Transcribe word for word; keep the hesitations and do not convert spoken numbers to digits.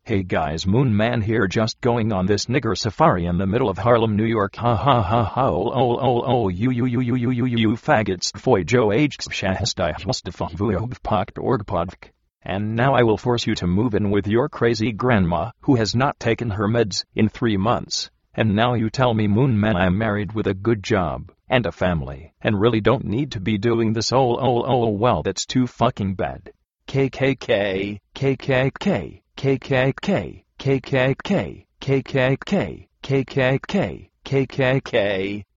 Hey guys, Moon Man here, just going on this nigger safari in the middle of Harlem, New York. Ha ha ha ha, oh oh oh oh, you you you you you you you you faggots, foy Joe H. Shastai Mustafa Vuyob Pokt Orgpodk. And now I will force you to move in with your crazy grandma, who has not taken her meds in three months. And now you tell me, Moon Man, I'm married with a good job and a family, and really don't need to be doing this. Oh oh oh, well, that's too fucking bad. K K K, K K K. K K K, K K K, K K K, K K K, K K K.